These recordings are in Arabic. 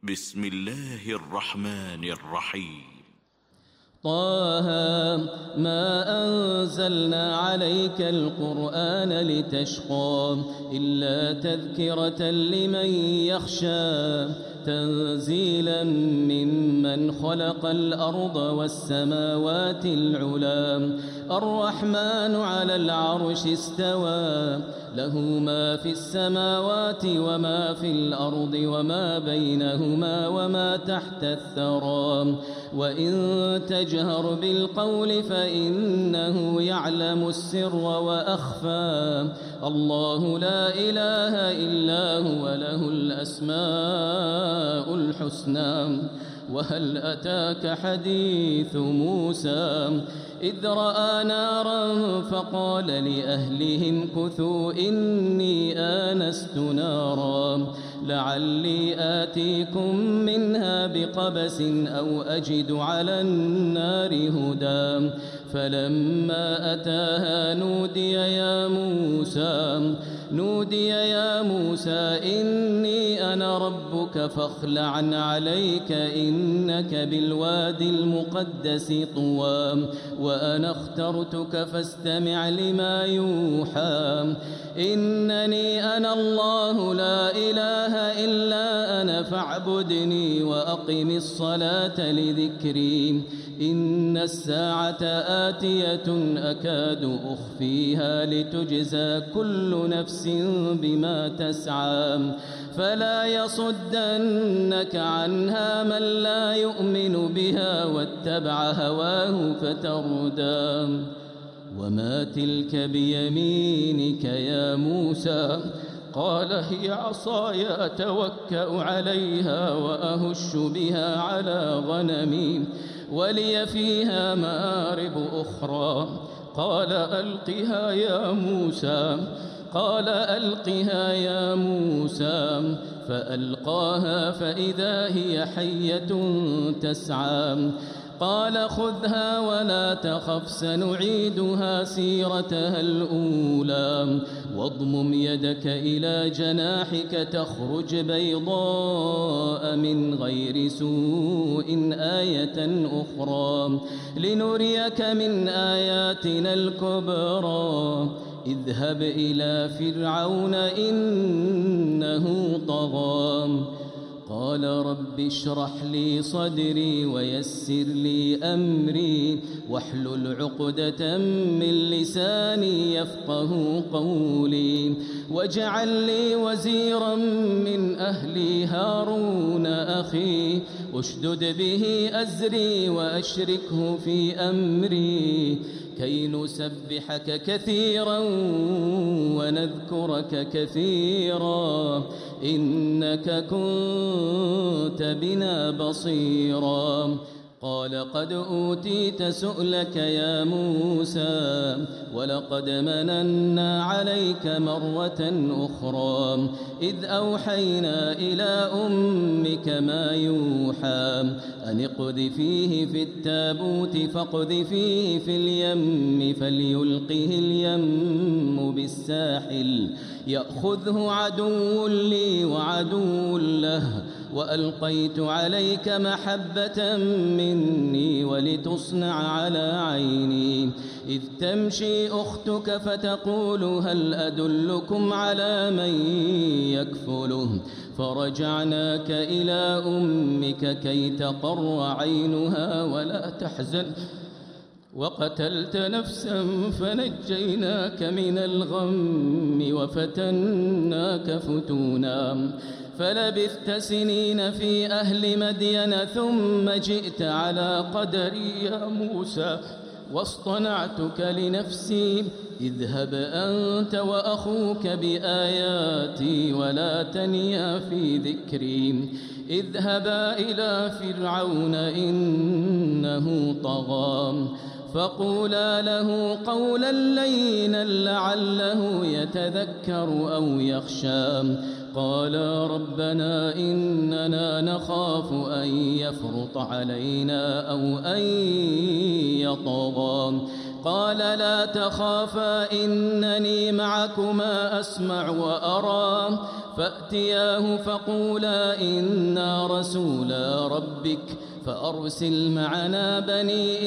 بسم الله الرحمن الرحيم. طه ما أنزلنا عليك القرآن لتشقى إلا تذكرة لمن يخشى تنزيلا ممن خلق الأرض والسماوات العلى الرحمن على العرش استوى له ما في السماوات وما في الأرض وما بينهما وما تحت الثرى وإن تجهر بالقول فإنه يعلم السر وأخفى الله لا إله إلا هو له الأسماء الحسنى وهل أتاك حديث موسى إذ رأى نارا فقال لأهلهم كثوا إني آنست نارا لعلي آتيكم منها بقبس أو أجد على النار هدى فلما أتاها نودي يا موسى إني أنا ربك فاخلع عليك إنك بالوادي المقدس طوى وأنا اخترتك فاستمع لما يوحى إنني أنا الله لا إله إلا أنا فاعبدني وأقم الصلاة لذكري إن الساعة آتية أكاد أخفيها لتجزى كل نفس بما تسعى فلا يصدنك عنها من لا يؤمن بها واتبع هواه فتردى وما تلك بيمينك يا موسى قال هي عصاي أتوكأ عليها وأهش بها على غنمي ولي فيها مآرب أخرى قال ألقها يا موسى فألقاها فإذا هي حية تسعى قال خذها ولا تخف سنعيدها سيرتها الأولى واضمم يدك إلى جناحك تخرج بيضاء من غير سوء آية أخرى لنريك من آياتنا الكبرى اذهب إلى فرعون إنه طغى قال رب اشرح لي صدري ويسر لي أمري واحلل عقدة من لساني يفقه قولي واجعل لي وزيرا من أهلي هارون أخي اشدد به أزري وأشركه في أمري كي نسبحك كثيرا ونذكرك كثيرا إنك كنت بنا بصيرا قال قد أوتيت سؤلك يا موسى ولقد مننا عليك مرة أخرى إذ أوحينا إلى أمك ما يوحى أن اقذفيه في التابوت فاقذفيه في اليم فليلقه اليم بالساحل يأخذه عدو لي وعدو له وألقيت عليك محبة مني ولتصنع على عيني إذ تمشي أختك فتقول هل أدلكم على من يكفله فرجعناك إلى أمك كي تقر عينها ولا تحزن وقتلت نفسا فنجيناك من الغم وفتناك فتونا فلبثت سنين في أهل مدين ثم جئت على قدري يا موسى واصطنعتك لنفسي اذهب أنت وأخوك بآياتي ولا تنيا في ذكري اذهبا إلى فرعون إنه طغى فقولا له قولا لينا لعله يتذكر أو يخشى قالا ربنا إننا نخاف أن يفرط علينا أو أن يطغى قال لا تخافا إنني معكما أسمع وأرى فأتياه فقولا إنا رسولا ربك فأرسل معنا بني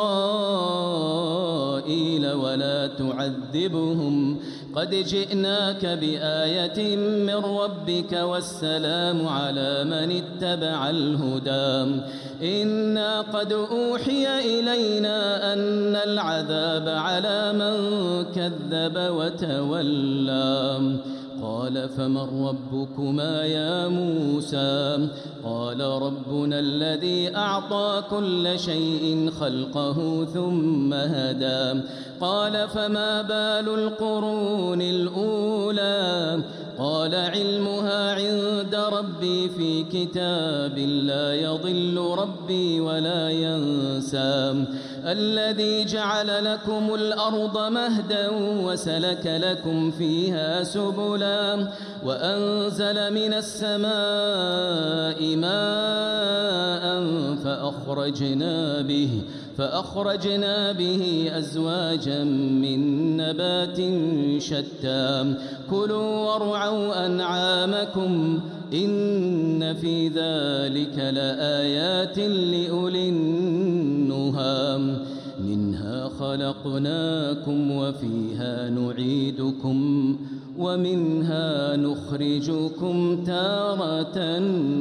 إسرائيل ولا تعذبهم قد جئناك بآية من ربك والسلام على من اتبع الهدى إنا قد أوحي إلينا أن العذاب على من كذب وتولى قال فمن ربكما يا موسى قال ربنا الذي أعطى كل شيء خلقه ثم هدى قال فما بال القرون الأولى قال علمها عند ربي في كتاب لا يضل ربي ولا ينسى الذي جعل لكم الأرض مهدا وسلك لكم فيها سبلا وأنزل من السماء ماء فأخرجنا به أزواجا من نبات شتى كلوا وارعوا أنعامكم إن في ذلك لآيات لأولي النهى منها خلقناكم وفيها نعيدكم ومنها نخرجكم تارة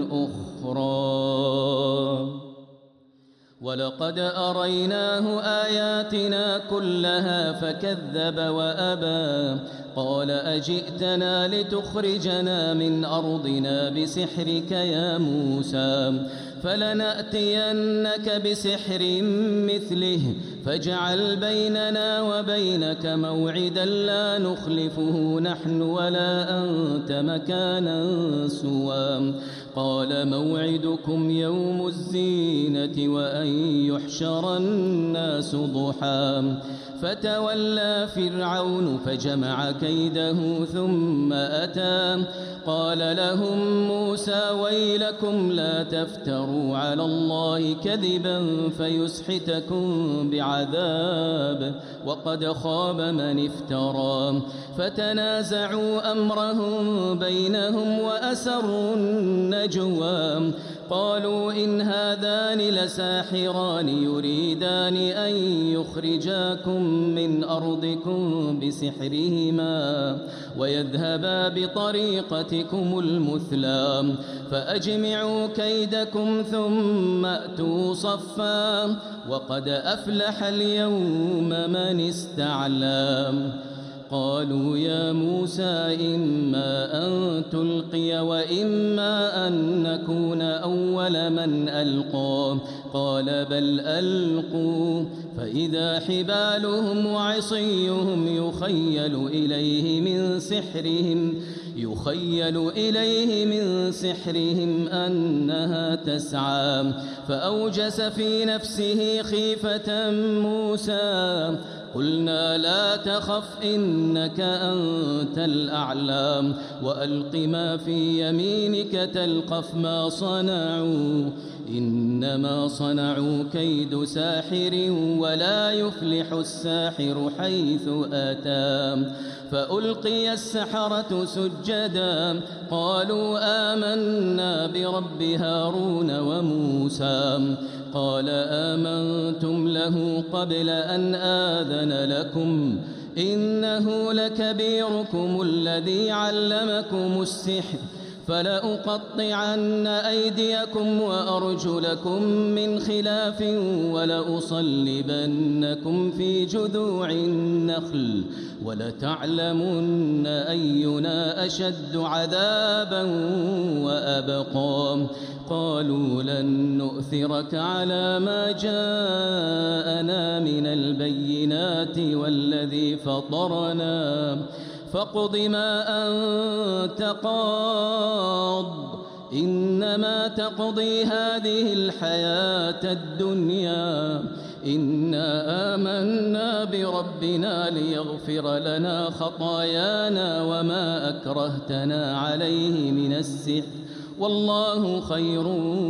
أخرى ولقد أريناه آياتنا كلها فكذب وأبى قال أجئتنا لتخرجنا من أرضنا بسحرك يا موسى فلنأتينك بسحر مثله فاجعل بيننا وبينك موعدا لا نخلفه نحن ولا أنت مكانا سوى قال موعدكم يوم الزينة وأن يحشر الناس ضحى فتولى فرعون فجمع كيده ثم أتى قال لهم موسى ويلكم لا تفتروا على الله كذبا فيسحتكم بعذاب وقد خاب من افترى فتنازعوا أمرهم بينهم وأسروا النجوى قالوا إن هذان لساحران يريدان أن يخرجاكم من أرضكم بسحرهما ويذهبا بطريقتكم المثلى فأجمعوا كيدكم ثم أتوا صفا وقد أفلح اليوم من استعلى قالوا يا موسى إما أن تلقي وإما أن نكون أول من ألقى قال بل ألقوا فإذا حبالهم وعصيهم يخيل إليه من سحرهم أنها تسعى فأوجس في نفسه خيفة موسى قلنا لا تخف إنك أنت الأعلى وألق ما في يمينك تلقف ما صنعوا إنما صنعوا كيد ساحر ولا يفلح الساحر حيث أتى فألقي السحرة سجدا قالوا آمنا برب هارون وموسى قال آمنتم له قبل أن آذن لكم إنه لكبيركم الذي علمكم السحر فلأقطعن أيديكم وأرجلكم من خلاف ولأصلبنكم في جذوع النخل ولتعلمن أينا أشد عذابا وأبقى قالوا لن نؤثرك على ما جاءنا من البينات والذي فطرنا فاقض ما أنت قاض إنما تقضي هذه الحياة الدنيا إنا آمنا بربنا ليغفر لنا خطايانا وما أكرهتنا عليه من السحر والله خير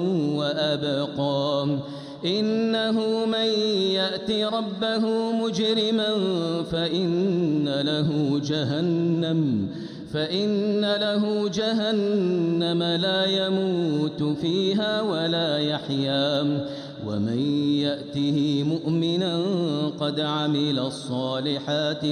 وأبقى إنه من يأت ربه مجرما فإن له جهنم لا يموت فيها ولا يحيا ومن يأته مؤمنا قد عمل الصالحات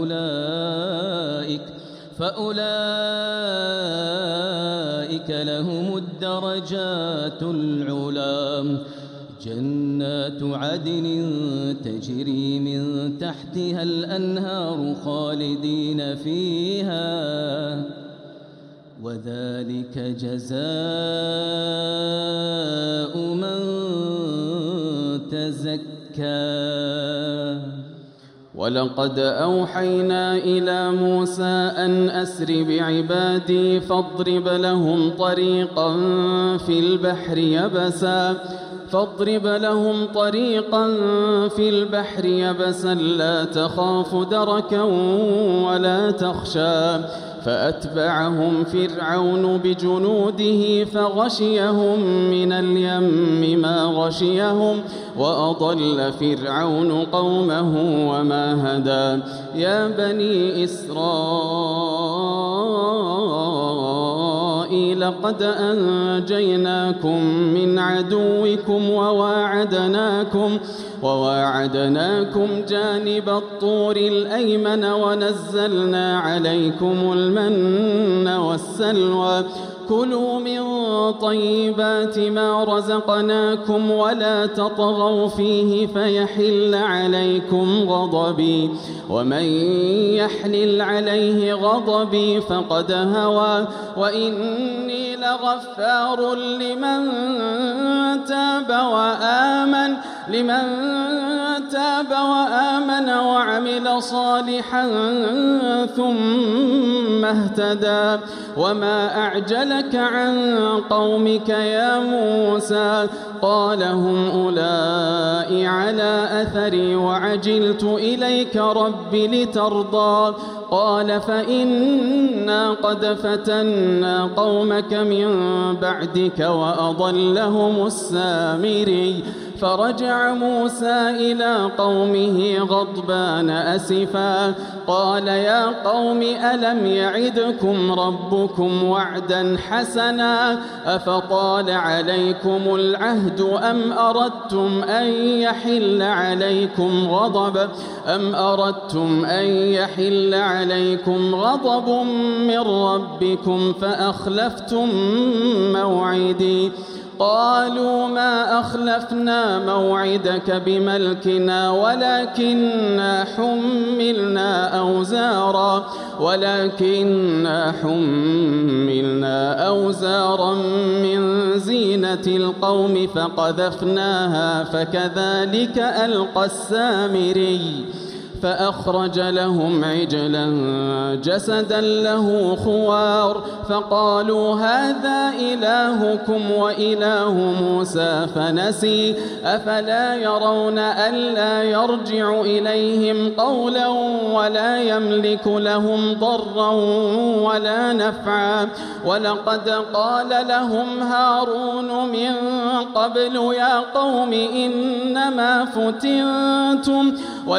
فأولئك لهم الدرجات العلى جنات عدن تجري من تحتها الأنهار خالدين فيها وذلك جزاء من تزكى. ولقد أوحينا إلى موسى أن أسر بعبادي فاضرب لهم طريقا في البحر يبسا لا تخاف دركا ولا تخشى فأتبعهم فرعون بجنوده فغشيهم من اليم ما غشيهم وأضل فرعون قومه وما هدى. يا بني إسرائيل قد أنجيناكم من عدوكم وواعدناكم جانب الطور الأيمن ونزلنا عليكم المن والسلوى كلوا من طيبات ما رزقناكم ولا تطغوا فيه فيحل عليكم غضبي ومن يحلل عليه غضبي فقد هوى وإني لغفار لمن تاب وآمن وعمل صالحا ثم اهتدى. وما أعجلك عن قومك يا موسى قال هم أولئك على أثري وعجلت إليك رب لترضى قال فإنا قد فتنا قومك من بعدك وأضلهم السامري. فرجع موسى إلى قومه غضبان أسفا قال يا قوم ألم يعدكم ربكم وعدا حسنا أفطال عليكم العهد أم أردتم أن يحل عليكم غضب من ربكم فأخلفتم موعدي قالوا ما أخلفنا موعدك بملكنا ولكننا حملنا أوزارا من زينة القوم فقذفناها فكذلك ألقى السامري فأخرج لهم عجلا جسدا له خوار فقالوا هذا إلهكم وإله موسى فنسي أفلا يرون ألا يرجع إليهم قولا ولا يملك لهم ضرا ولا نفعا. ولقد قال لهم هارون من قبل يا قوم إنما فتنتم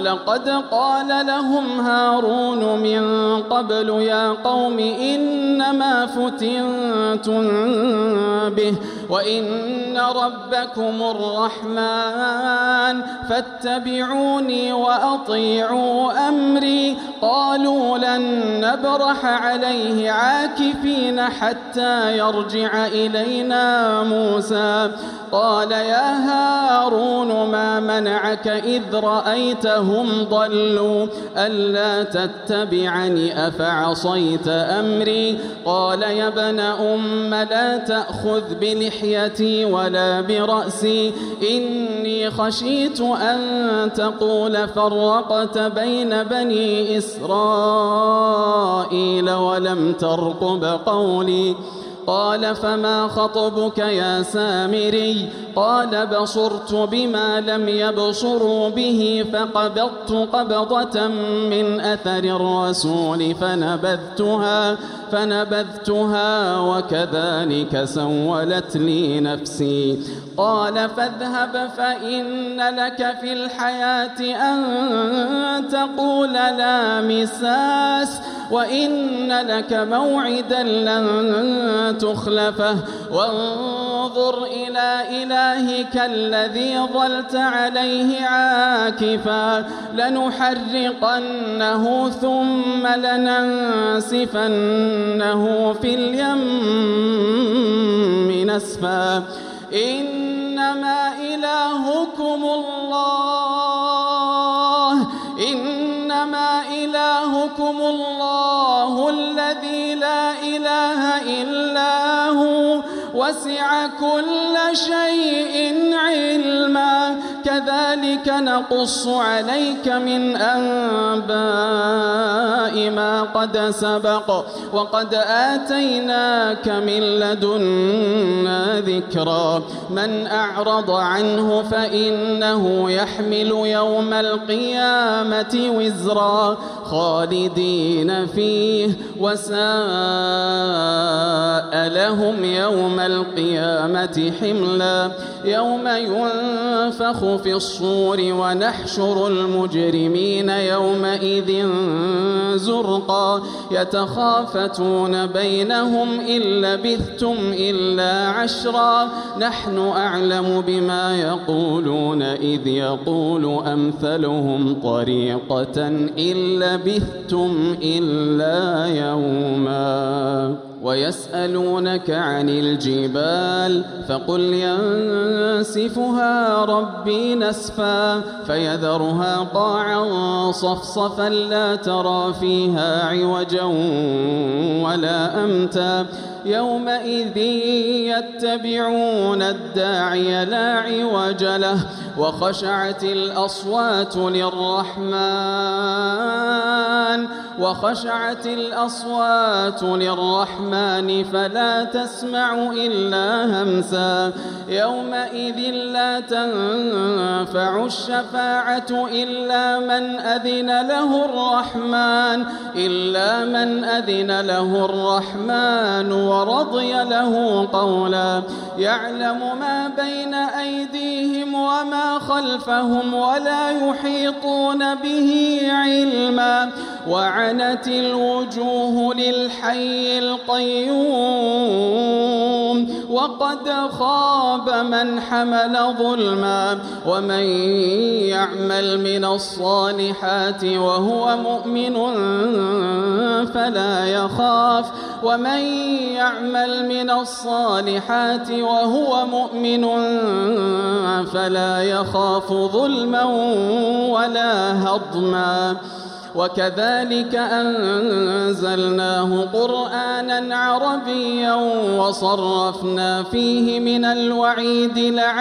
به وإن ربكم الرحمن فاتبعوني وأطيعوا أمري. قالوا لن نبرح عليه عاكفين حتى يرجع إلينا موسى. قال يا هارون ما منعك إذ رأيتهم ضلوا ألا تتبعني أفعصيت أمري. قال يا ابن أم لا تأخذ بلحيتي ولا برأسي إني خشيت أن تقول فرقت بين بني إسرائيل ولم ترقب قولي. قال فما خطبك يا سامري؟ قال بصرت بما لم يبصروا به فقبضت قبضة من أثر الرسول فنبذتها وكذلك سولت لي نفسي. قال فاذهب فإن لك في الحياة أن تقول لا مساس وإن لك موعدا لن تخلفه وانظر إلى إلهك الذي ظلت عليه عاكفا لنحرقنه ثم لننسفنه في اليم نسفا إنما إلهكم الله الذي لا إله إلا هو وسع كل شيء علما كذلك نقص عليك من أنباء ما قد سبق وقد آتيناك من لدنا ذكرا من أعرض عنه فإنه يحمل يوم القيامة وزرا خالدين فيه وساء لهم يوم القيامة حملا يوم ينفخ في الصور ونحشر المجرمين يومئذ زرقا يتخافتون بينهم إن لبثتم إلا عشرا نحن أعلم بما يقولون إذ يقول أمثلهم طريقة إن لبثتم إلا يوما ويسألونك عن الجبال فقل ينسفها ربي نسفا فيذرها قاعا صفصفا لا ترى فيها عوجا ولا أمتا يومئذ يتبعون الداعي لا عوج له وخشعت الأصوات للرحمن فلا تسمع إلا همسا يومئذ لا تنفع الشفاعة إلا من أذن له الرحمن ورضي له قولا يعلم ما بين أيديهم وما خلفهم ولا يحيطون به علما وعنت الوجوه للحي القيوم وقد خاب من حمل ظلما ومن يعمل من الصالحات وهو مؤمن فلا يخاف ظلما ولا هضما وكذلك أنزلناه قرآنا عربيا وصرفنا فيه من الوعيد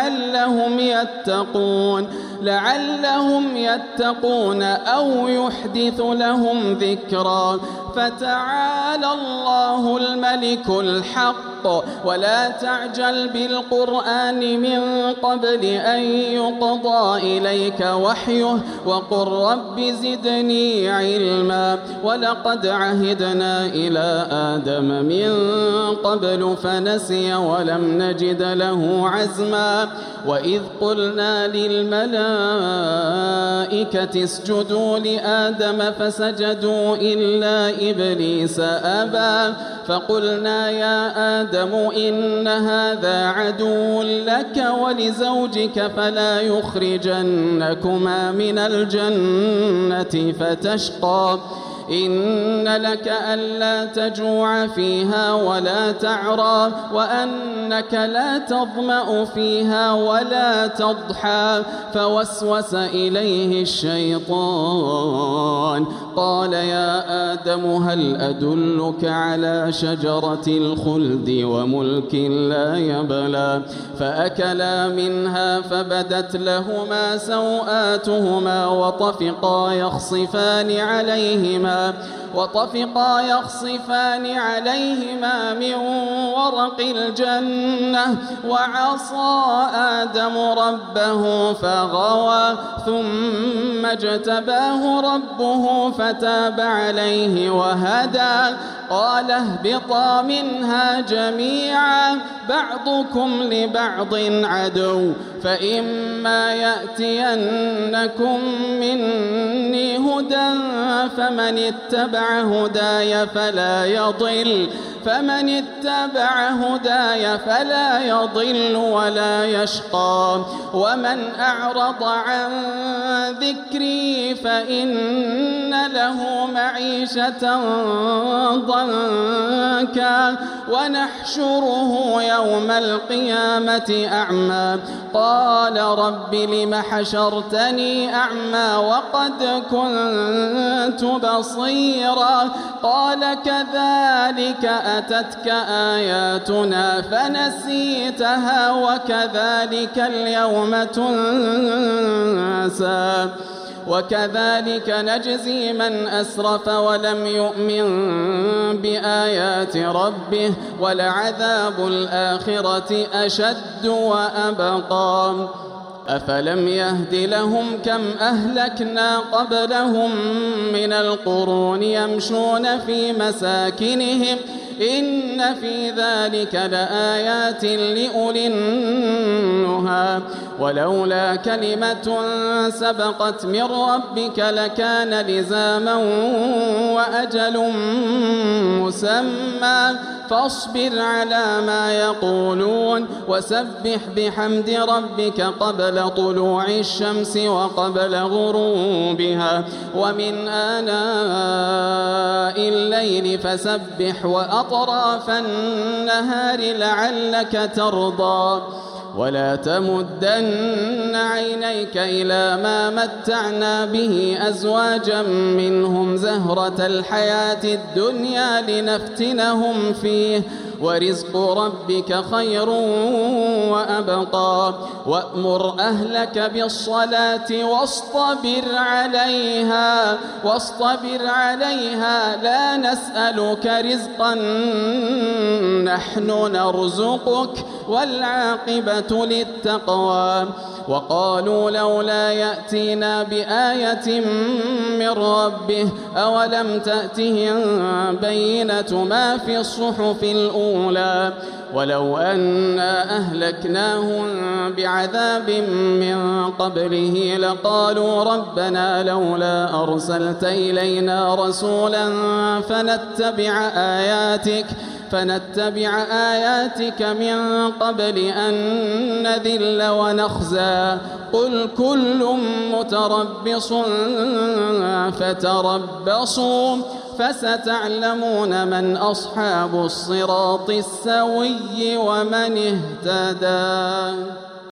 لعلهم يتقون أو يحدث لهم ذكرا فتعالى الله الملك الحق ولا تعجل بالقرآن من قبل أن يقضى إليك وحيه وقل رب زدني علما ولقد عهدنا إلى آدم من قبل فنسي ولم نجد له عزما وإذ قلنا للملائكة اسجدوا لآدم فسجدوا إلا إبليس أبى فقلنا يا آدم إن هذا عدو لك ولزوجك فلا يخرجنكما من الجنة فتشقى إن لك ألا تجوع فيها ولا تعرى وأنك لا تظمأ فيها ولا تضحى فوسوس إليه الشيطان قال يا آدم هل أدلك على شجرة الخلد وملك لا يبلى فأكلا منها فبدت لهما سوآتهما وطفقا يخصفان عليهما من ورق الجنة وعصى آدم ربه فغوى ثم اجتباه ربه فتاب عليه وهدى قال اهبطا منها جميعا بعضكم لبعض عدو فإما يأتينكم مني هدى فمن اتبع هداي فلا يضل ولا يشقى ومن أعرض عن ذكري فإن له معيشة ضنكا ونحشره يوم القيامة أعمى قال رب لم حشرتني أعمى وقد كنت بصيرا قال كذلك أتتك آياتنا فنسيتها وكذلك اليوم تنسى وكذلك نجزي من أسرف ولم يؤمن بآيات ربه ولعذاب الآخرة أشد وأبقى أفلم يهد لهم كم أهلكنا قبلهم من القرون يمشون في مساكنهم إن في ذلك لآيات لأولي النهى ولولا كلمة سبقت من ربك لكان لزاما وأجل مسمى فاصبر على ما يقولون وسبح بحمد ربك قبل طلوع الشمس وقبل غروبها ومن آناء الليل فسبح وأطراف النهار لعلك ترضى ولا تمدن عينيك إلى ما متعنا به أزواجا منهم زهرة الحياة الدنيا لنفتنهم فيه ورزق ربك خير وأبقى وأمر أهلك بالصلاة واصطبر عليها لا نسألك رزقا نحن نرزقك والعاقبة للتقوى وقالوا لولا يأتينا بآية من ربه أولم تأتهم بينة ما في الصحف الأولى ولو أنا أهلكناهم بعذاب من قبله لقالوا ربنا لولا أرسلت إلينا رسولا فنتبع آياتك من قبل أن نذل ونخزى قل كل متربص فتربصوا فستعلمون من أصحاب الصراط السوي ومن اهتدى.